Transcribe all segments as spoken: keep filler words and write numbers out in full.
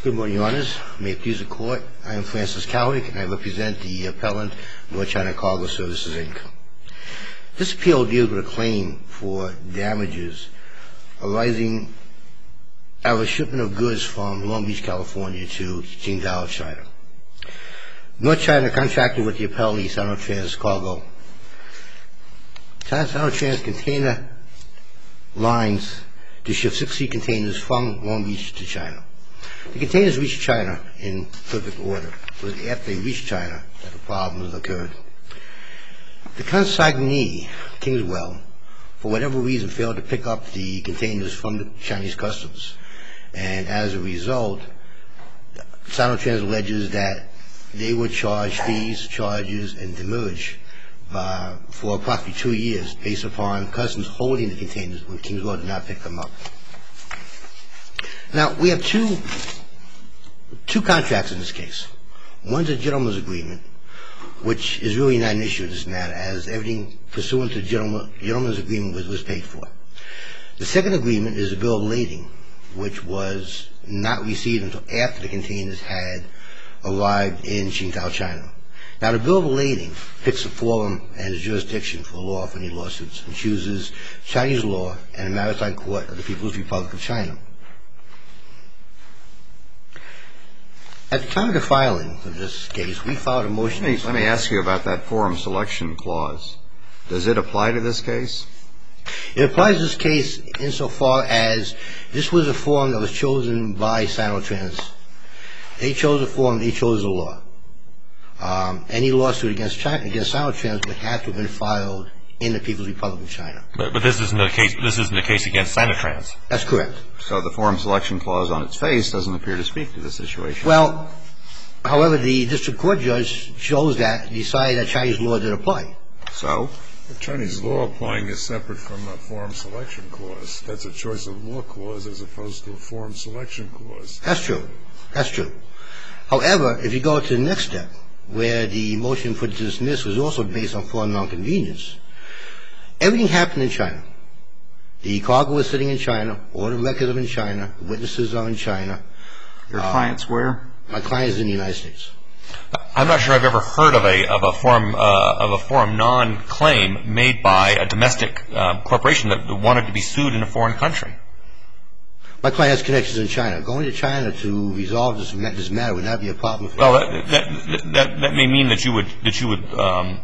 Good morning, Your Honors. May it please the Court, I am Francis Cowick, and I represent the appellant, North China Cargo Services, Incorporated. This appeal deals with a claim for damages arising out of a shipment of goods from Long Beach, California to Qingdao, China. North China contracted with the appellee, Sinotrans Cargo. Sinotrans container lines to ship sixty containers from Long Beach to China. The containers reached China in perfect order. It was after they reached China that the problems occurred. The consignee, Kingswell, for whatever reason, failed to pick up the containers from the Chinese customs. And as a result, Sinotrans alleges that they were charged fees, charges, and demurrage uh, for approximately two years based upon customs holding the containers when Kingswell did not pick them up. Now, we have two, two contracts in this case. One's a gentleman's agreement, which is really not an issue in this matter, as everything pursuant to the gentleman, gentleman's agreement was, was paid for. The second agreement is a bill of lading, which was not received until after the containers had arrived in Qingdao, China. Now, the bill of lading picks a forum and its jurisdiction for law for any lawsuits and chooses Chinese law and a maritime court of the People's Republic of China. At the time of the filing of this case, we filed a motion. Let me, let me ask you about that forum selection clause. Does it apply to this case? It applies to this case insofar as this was a forum that was chosen by Sinotrans. They chose a forum, they chose a law. Um, any lawsuit against China, against Sinotrans would have to have been filed in the People's Republic of China. But, but this isn't a case. This isn't a case against Sinotrans. That's correct. So the forum selection clause on its face doesn't appear to speak to the situation. Well, however, the district court judge chose that, decided that Chinese law did apply. So? The Chinese law applying is separate from a forum selection clause. That's a choice of law clause as opposed to a forum selection clause. That's true. That's true. However, if you go to the next step, where the motion for dismiss was also based on foreign nonconvenience, everything happened in China. The cargo was sitting in China. All the records are in China. The witnesses are in China. Your client's where? My client is in the United States. I'm not sure I've ever heard of a of a forum uh, of a forum non-claim made by a domestic uh, corporation that wanted to be sued in a foreign country. My client has connections in China. Going to China to resolve this, this matter would not be a problem for Well, that, that that that may mean that you would that you would um,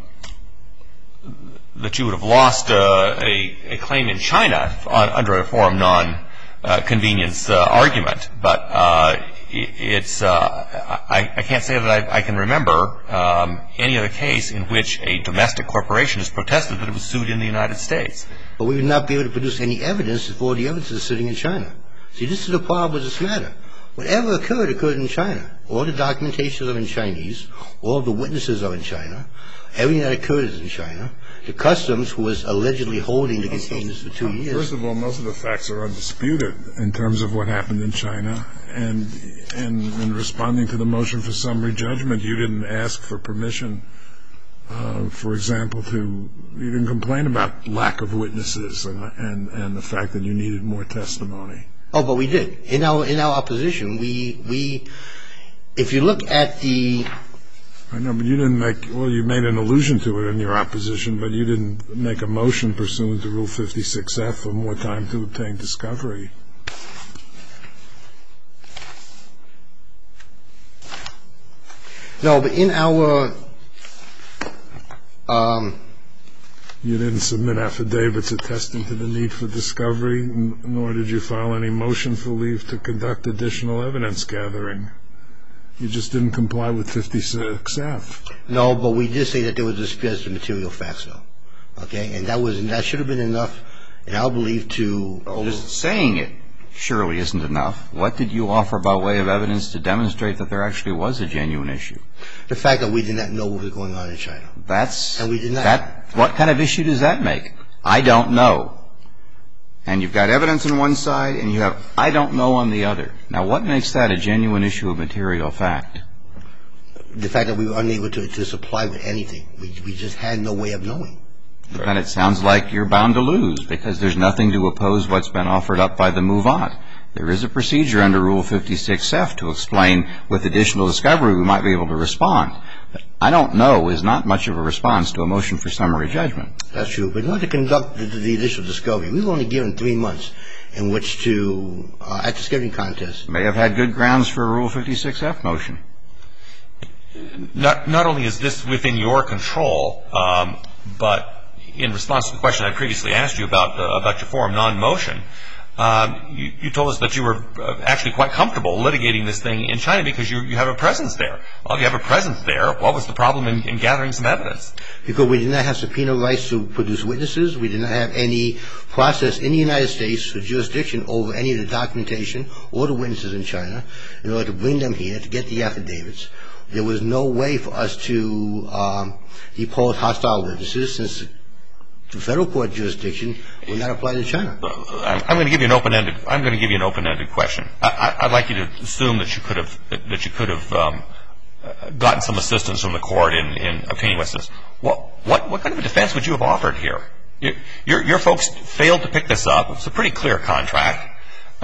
that you would have lost uh, a a claim in China on, under a forum non-convenience uh, uh, argument, but uh, it, it's uh, I, I can't say that I, I can remember um, any other case in which a domestic corporation has protested that it was sued in the United States. But we would not be able to produce any evidence if all the evidence is sitting in China. See, this is the problem with this matter. Whatever occurred, occurred in China. All the documentation are in Chinese. All the witnesses are in China. Everything that occurred is in China. The customs, who was allegedly holding the containers for two years. First of all, most of the facts are undisputed in terms of what happened in China. And, and in responding to the motion for summary judgment, you didn't ask for permission, uh, for example, to you didn't complain about lack of witnesses and, and, and the fact that you needed more testimony. Oh, but we did. In our in our opposition, we we if you look at the I know, but you didn't make well. You made an allusion to it in your opposition, but you didn't make a motion pursuant to Rule fifty-six F for more time to obtain discovery. No, but in our um. You didn't submit affidavits attesting to the need for discovery, nor did you file any motion for leave to conduct additional evidence gathering. You just didn't comply with fifty-six F. No, but we did say that there was disputes of material facts, though. Okay, and that was that should have been enough, in our belief, to. Well, just saying it surely isn't enough. What did you offer by way of evidence to demonstrate that there actually was a genuine issue? The fact that we did not know what was going on in China. That's and we did not. That, what kind of issue does that make? I don't know. And you've got evidence on one side, and you have I don't know on the other. Now, what makes that a genuine issue of material fact? The fact that we were unable to, to supply with anything. We, we just had no way of knowing. But then it sounds like you're bound to lose because there's nothing to oppose what's been offered up by the move-on. there is a procedure under Rule fifty-six F to explain with additional discovery we might be able to respond. But I don't know is not much of a response to a motion for summary judgment. That's true. But in order to conduct the, the initial discovery, we were only given three months in which to, uh, at the scheduling contest. May have had good grounds for a Rule fifty-six F motion. Not, not only is this within your control, um, but in response to the question I previously asked you about uh, about your forum non-motion, um, you, you told us that you were uh, actually quite comfortable litigating this thing in China because you, you have a presence there. Well, if you have a presence there, what was the problem in, in gathering some evidence? Because we did not have subpoena rights to produce witnesses. We did not have any process in the United States for jurisdiction over any of the documentation or the witnesses in China in order to bring them here to get the affidavits. There was no way for us to um, depose hostile witnesses since the federal court jurisdiction would not apply to China. I'm going to give you an open-ended. I'm going to give you an open-ended question. I, I, I'd like you to assume that you could have that you could have um, gotten some assistance from the court in, in obtaining witnesses. What what what kind of a defense would you have offered here? Your your, your folks failed to pick this up. It's a pretty clear contract.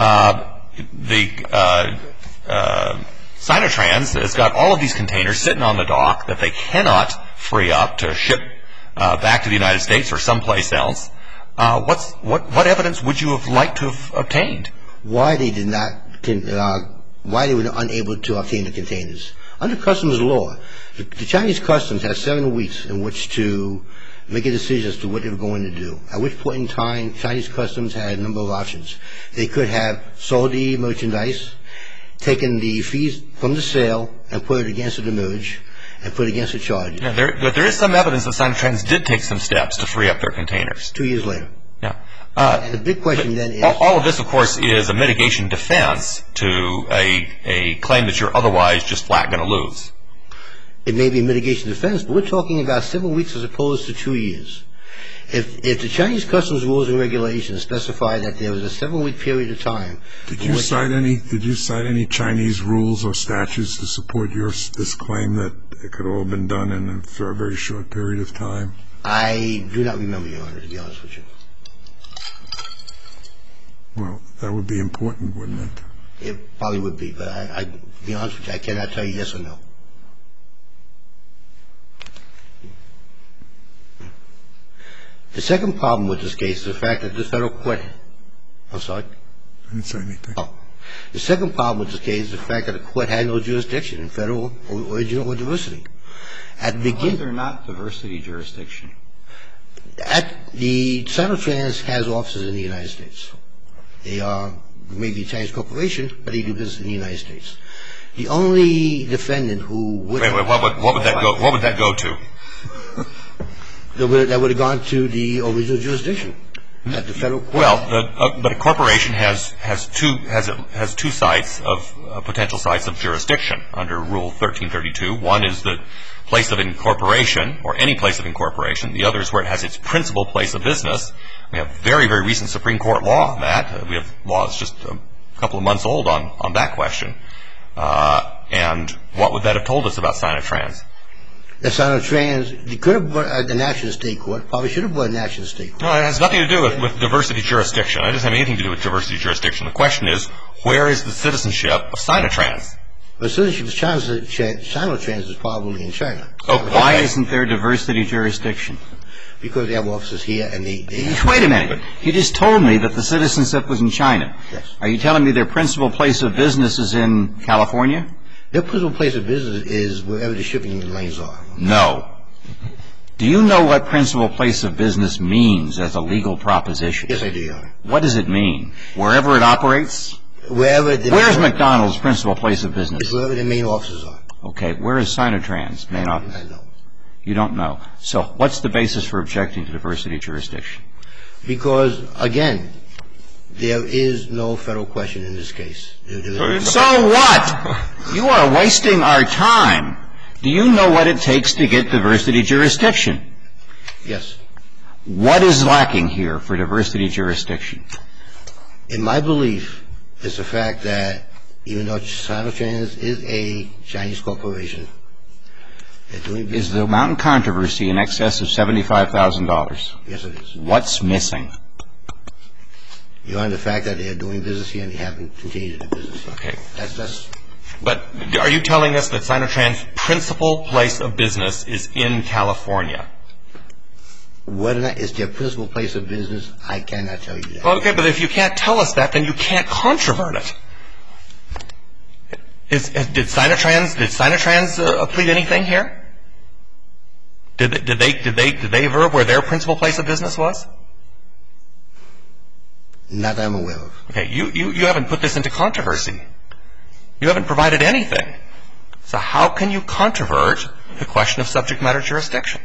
Uh, the uh, uh, Sinotrans has got all of these containers sitting on the dock that they cannot free up to ship uh, back to the United States or someplace else. Uh, what's, what, what evidence would you have liked to have obtained? Why they did not, uh, why they were unable to obtain the containers. Under customs law, the, the Chinese customs has seven weeks in which to make a decision as to what they were going to do. At which point in time, Chinese customs had a number of options. They could have sold the merchandise, taken the fees from the sale and put it against the demurrage and put it against the charges. Yeah, there, but there is some evidence that Sinotrans did take some steps to free up their containers. Two years later. Yeah. Uh, and the big question then is... All, all of this, of course, is a mitigation defense to a, a claim that you're otherwise just flat going to lose. It may be a mitigation defense, but we're talking about seven weeks as opposed to two years. If, if the Chinese customs rules and regulations specify that there was a seven-week period of time... Did you cite any Did you cite any Chinese rules or statutes to support your this claim that it could all have been done in a very short period of time? I do not remember, Your Honor, to be honest with you. Well, that would be important, wouldn't it? It probably would be, but I, I, to be honest with you, I cannot tell you yes or no. The second problem with this case is the fact that the federal court... I'm sorry? I didn't say anything. Oh. The second problem with this case is the fact that the court had no jurisdiction in federal, original, or diversity. At the beginning... Why is there not diversity jurisdiction? At the Sinotrans has offices in the United States. They are maybe a Chinese corporation, but they do business in the United States. The only defendant who would... Wait, wait, what would, what would that go, what would that go to? That would, that would have gone to the original jurisdiction at the federal court. Well, the, uh, but a corporation has has two has has two sites of uh, potential sites of jurisdiction under Rule thirteen thirty-two. One is the place of incorporation, or any place of incorporation. The other is where it has its principal place of business. We have very very recent Supreme Court law on that. Uh, we have laws just a couple of months old on on that question. Uh, and what would that have told us about Sinotrans? The Sinotrans, they could have brought an action in state court, probably should have brought an action in state court. No, it has nothing to do with, with diversity jurisdiction. It doesn't have anything to do with diversity jurisdiction. The question is, where is the citizenship of Sinotrans? The citizenship of Sinotrans is probably in China. Oh, why isn't there diversity jurisdiction? Because they have offices here and they... they Wait a minute. You just told me that the citizenship was in China. Yes. Are you telling me their principal place of business is in California? Their principal place of business is wherever the shipping lanes are. No. Do you know what principal place of business means as a legal proposition? Yes, I do, Your Honor. What does it mean? Wherever it operates? Wherever the Where's McDonald's principal place of business? It's wherever the main offices are. Okay. Where is Sinotrans' main office? I know. You don't know. So what's the basis for objecting to diversity jurisdiction? Because, again, there is no federal question in this case. So what? You are wasting our time. Do you know what it takes to get diversity jurisdiction? Yes. What is lacking here for diversity jurisdiction? In my belief, it's the fact that even though Sinotrans is a Chinese corporation, they're doing business. Is the amount in controversy in excess of seventy-five thousand dollars? Yes, it is. What's missing? Your Honor, the fact that they are doing business here and they haven't continued to do business here. Okay. That's, that's... But are you telling us that Sinotrans' principal place of business is in California? Whether or not it's their principal place of business, I cannot tell you that. Okay, but if you can't tell us that, then you can't controvert it. Is, did Sinotrans, did Sinotrans uh, plead anything here? Did they, did they, did they, did they aver where their principal place of business was? Not that I'm aware of. Okay, you, you, you haven't put this into controversy. You haven't provided anything. So how can you controvert the question of subject matter jurisdiction?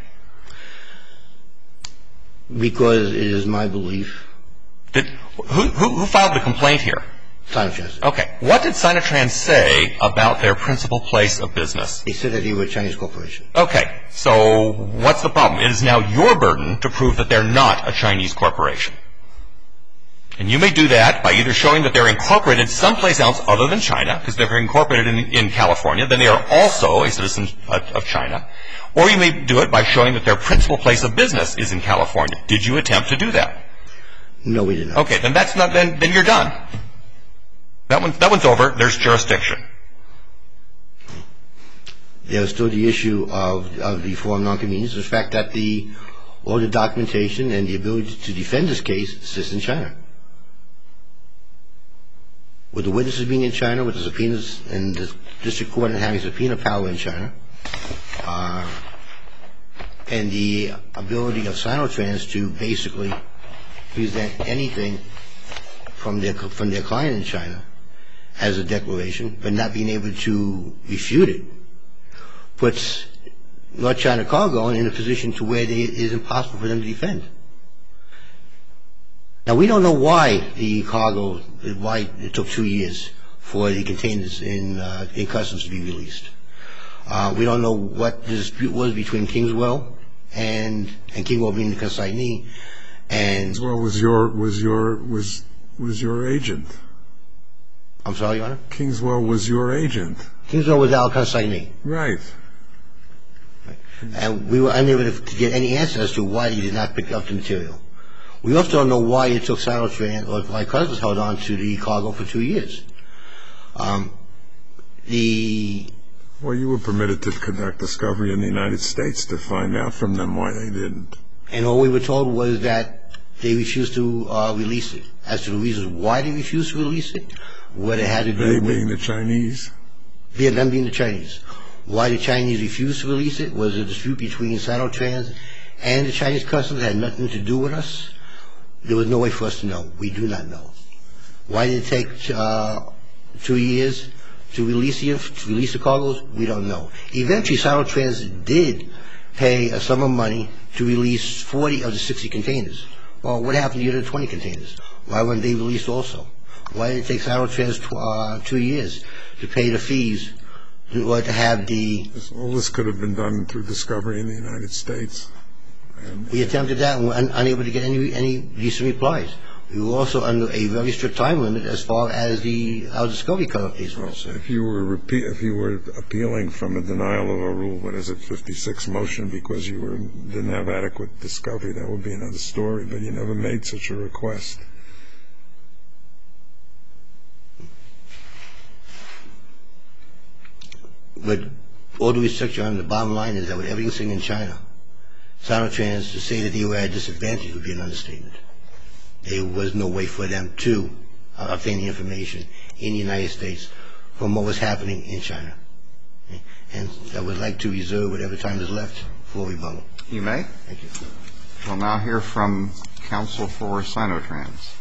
Because it is my belief. Did, who, who, who filed the complaint here? Sinotrans. Okay. What did Sinotrans say about their principal place of business? They said that they were a Chinese corporation. Okay. So what's the problem? It is now your burden to prove that they're not a Chinese corporation. And you may do that by either showing that they're incorporated someplace else other than China, because they're incorporated in, in California, then they are also a citizen of, of China. Or you may do it by showing that their principal place of business is in California. Did you attempt to do that? No, we did not. Okay, then that's not. Then, then you're done. That one, that one's over. There's jurisdiction. There was still the issue of of the forum nonconvenience, the fact that the all the documentation and the ability to defend this case sits in China. With the witnesses being in China, with the subpoenas and the district court and having subpoena power in China, uh, and the ability of Sinotrans to basically present anything from their from their client in China as a declaration, but not being able to refute it, puts North China Cargo in a position to where they, it is impossible for them to defend. Now, we don't know why the cargo, why it took two years for the containers in uh, in customs to be released. Uh, we don't know what the dispute was between Kingswell and and Kingswell being the consignee, and Kingswell was your was your was was your agent. I'm sorry, Your Honor. Kingswell was your agent. Kingswell was our consignee. Right. And we were unable to get any answer as to why he did not pick up the material. We also don't know why it took Sinotrans or why Customs held on to the cargo for two years. Um, the Well, you were permitted to conduct discovery in the United States to find out from them why they didn't. And all we were told was that they refused to uh, release it. As to the reasons why they refused to release it, what it had to do They with being the Chinese. Vietnam being the Chinese. Why the Chinese refused to release it was a dispute between Sinotrans and the Chinese Customs. It had nothing to do with us. There was no way for us to know. We do not know. Why did it take uh, two years to release the to release the cargoes? We don't know. Eventually, Sinotrans did pay a sum of money to release forty of the sixty containers. Well, what happened to the other twenty containers? Why weren't they released also? Why did it take Sinotrans tw- uh, two years to pay the fees in order to have the... All this could have been done through discovery in the United States. And, We attempted that and were un- unable to get any any decent replies. We were also under a very strict time limit as far as the our discovery cutoff dates were concerned. If you were repeat, if you were appealing from a denial of a rule, what is it, fifty-six motion, because you were didn't have adequate discovery, that would be another story. But you never made such a request. But all due respect, Your Honor, the bottom line is that with everything sitting in China, Sinotrans, to say that they were at a disadvantage would be an understatement. There was no way for them to uh, obtain the information in the United States from what was happening in China. And I would like to reserve whatever time is left for rebuttal. You may. Thank you. We'll now hear from counsel for Sinotrans.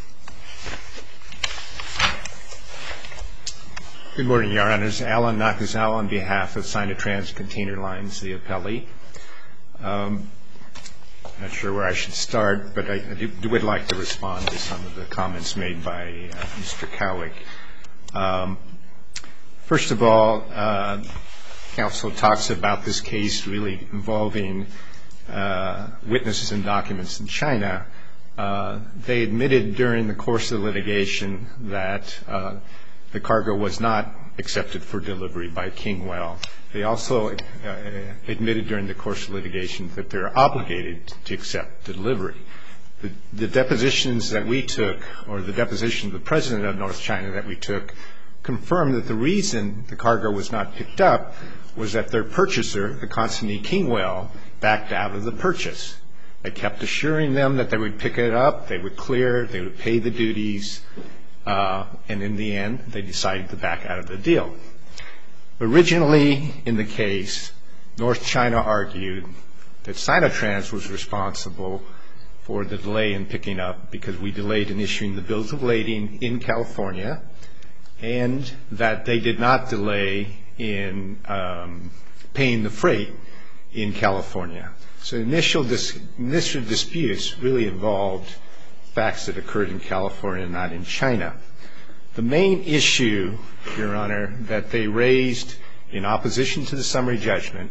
Good morning, Your Honors. Alan Nakazawa on behalf of Sinotrans Container Lines, the appellee. Um, I'm not sure where I should start, but I, I do, would like to respond to some of the comments made by uh, Mister Cowick. Um, first of all, uh, counsel talks about this case really involving uh, witnesses and documents in China. Uh, they admitted during the course of the litigation that uh, the cargo was not accepted for delivery by Kingwell. They also uh, admitted during the course of litigation that they're obligated to accept delivery. The, the depositions that we took, or the deposition of the president of North China that we took, confirmed that the reason the cargo was not picked up was that their purchaser, the consignee Kingwell, backed out of the purchase. They kept assuring them that they would pick it up, they would clear, they would pay the duties, uh, and in the end, they decided to back out of the deal. Originally, in the case, North China argued that Sinotrans was responsible for the delay in picking up because we delayed in issuing the bills of lading in California, and that they did not delay in um, paying the freight in California. So initial, dis- initial disputes really involved facts that occurred in California, not in China. The main issue, Your Honor, that they raised in opposition to the summary judgment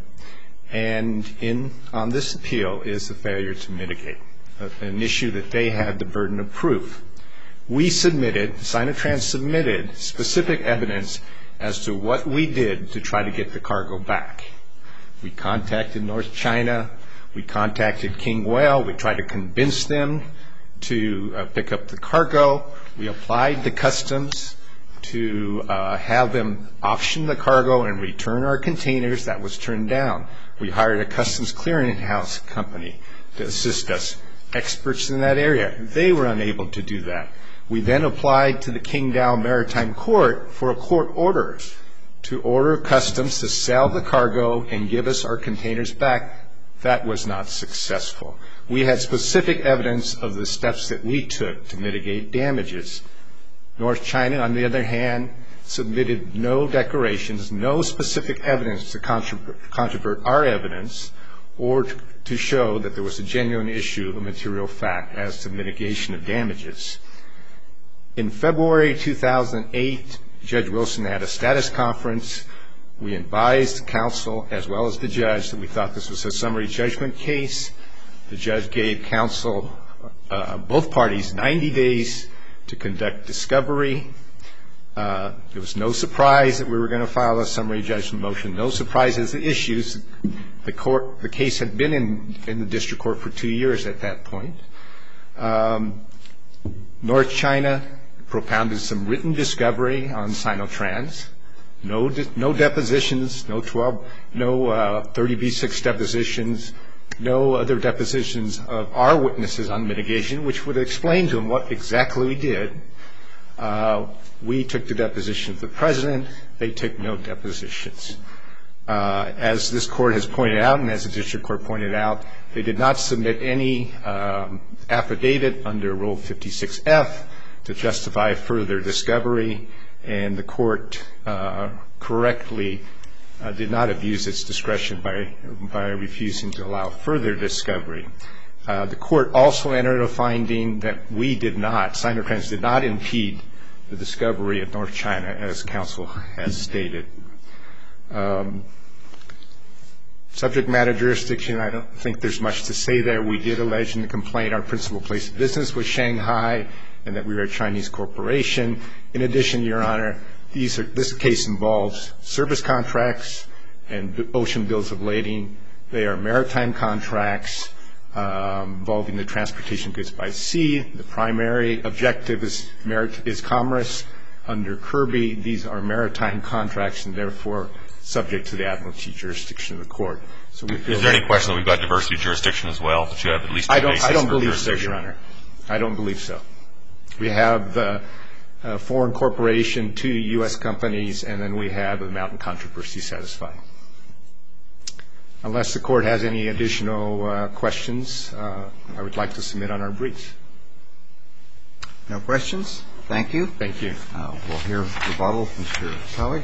and in on this appeal is the failure to mitigate, an issue that they had the burden of proof. We submitted, Sinotrans submitted specific evidence as to what we did to try to get the cargo back. We contacted North China, we contacted Kingwell, we tried to convince them to uh, pick up the cargo. We applied to customs to uh, have them auction the cargo and return our containers. That was turned down. We hired a customs clearinghouse company to assist us, experts in that area. They were unable to do that. We then applied to the Qingdao Maritime Court for a court order to order customs to sell the cargo and give us our containers back. That was not successful. We had specific evidence of the steps that we took to mitigate damages. North China, on the other hand, submitted no declarations, no specific evidence to controvert, controvert our evidence or to show that there was a genuine issue of material fact as to mitigation of damages. In February two thousand eight, Judge Wilson had a status conference. We advised counsel as well as the judge that we thought this was a summary judgment case. The judge gave counsel, uh, both parties, ninety days to conduct discovery. Uh, there was no surprise that we were going to file a summary judgment motion. No surprise as the issues. The court, the case had been in, in the district court for two years at that point. Um, North China propounded some written discovery on Sinotrans. No, no depositions, no twelve, no uh, thirty B six depositions, no other depositions of our witnesses on mitigation, which would explain to them what exactly we did. Uh, we took the deposition of the president. They took no depositions. Uh, as this court has pointed out, and as the district court pointed out, they did not submit any um, affidavit under Rule fifty-six F to justify further discovery, and the court uh, correctly uh, did not abuse its discretion by by refusing to allow further discovery. Uh, the court also entered a finding that we did not, Sinotrans did not impede the discovery of North China, as counsel has stated. Um, subject matter jurisdiction, I don't think there's much to say there. We did allege in the complaint our principal place of business was Shanghai and that we were a Chinese corporation. In addition, Your Honor, these are, this case involves service contracts and ocean bills of lading. They are maritime contracts um, involving the transportation of goods by sea. The primary objective is, merit, is commerce. Under Kirby, these are maritime contracts and therefore subject to the admiralty jurisdiction of the court. So we feel is there any question that we've got diversity of jurisdiction as well, that you have at least two I don't, bases I don't for believe so, Your Honor. I don't believe so. We have the uh, foreign corporation, two U S companies, and then we have the mountain controversy satisfied. Unless the court has any additional uh, questions, uh, I would like to submit on our briefs. No questions? Thank you. Thank you. Uh, we'll hear rebuttal from Mister Selig.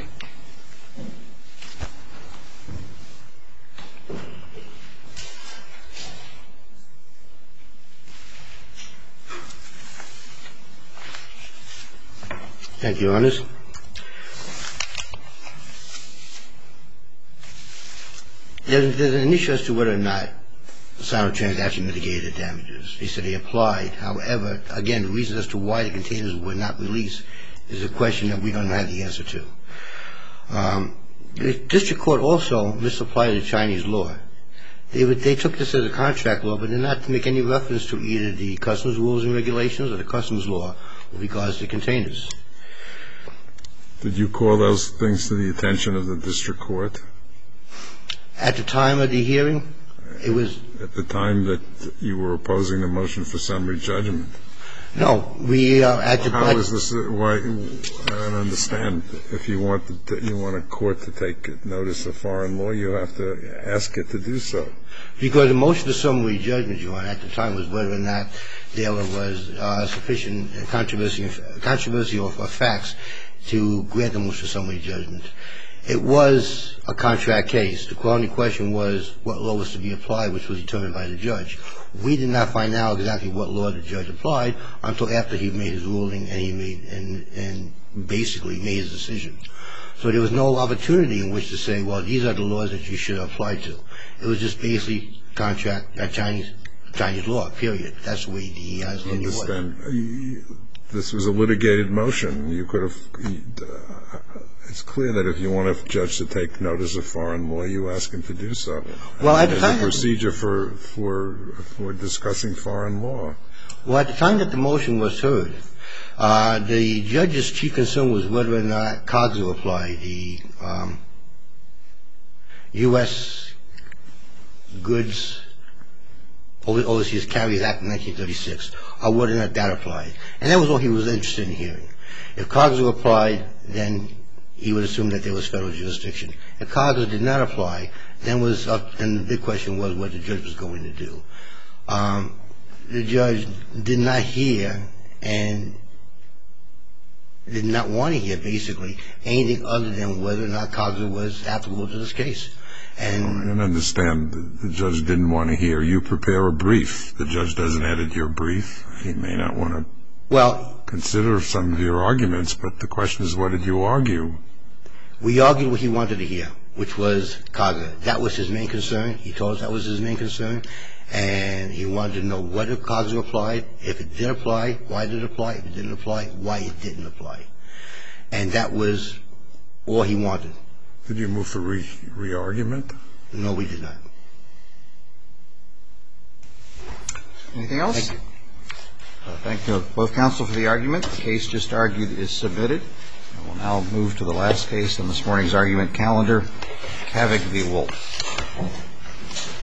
Thank you, Your Honors. There's, there's an issue as to whether or not Sinotrans actually mitigated the damages. They said they applied. However, again, the reason as to why the containers were not released is a question that we don't have the answer to. Um, the district court also misapplied the Chinese law. They would, they took this as a contract law, but did not make any reference to either the customs rules and regulations or the customs law with regards to containers. Did you call those things to the attention of the district court? At the time of the hearing, it was... At the time that you were opposing the motion for summary judgment? No, we uh, at the... How is this... Why, I don't understand. If you want the, you want a court to take notice of foreign law, you have to ask it to do so. Because the motion for summary judgment, Your Honor, at the time was whether or not there was uh, sufficient controversy, controversy of facts to grant the motion for summary judgment. It was a contract case. The only question was what law was to be applied, which was determined by the judge. We did not find out exactly what law the judge applied until after he made his ruling and he made and, and basically made his decision. So there was no opportunity in which to say, well, these are the laws that you should apply to. It was just basically contract, uh, Chinese Chinese law, period. That's the way the uh, I understand. This was a litigated motion. You could have... Uh, it's clear that if you want a judge to take notice of foreign law, you ask him to do so. Well, at the time... There's a procedure for, for, for discussing foreign law. Well, at the time that the motion was heard, uh, the judge's chief concern was whether or not C O G S would apply, the um, U S Goods Overseas Carriers Act of nineteen thirty-six, or whether or not that applied. And that was all he was interested in hearing. If C O G S applied, then he would assume that there was federal jurisdiction. If C O G S did not apply, then was up, then the big question was what the judge was going to do. Um, the judge did not hear and did not want to hear, basically, anything other than whether or not C O G S was applicable to this case. And I don't understand. The judge didn't want to hear. You prepare a brief. The judge doesn't edit your brief. He may not want to well, consider some of your arguments, but the question is, what did you argue? We argued what he wanted to hear, which was C O G S. That was his main concern. He told us that was his main concern. And he wanted to know whether C O G S applied. If it did apply, why did it apply? If it didn't apply, why it didn't apply. And that was all he wanted. Did you move for re- re-argument? No, we did not. Anything else? Thank you. Uh, thank you both counsel for the argument. The case just argued is submitted. I will now move to the last case on this morning's argument calendar, Kavik v. Wolf.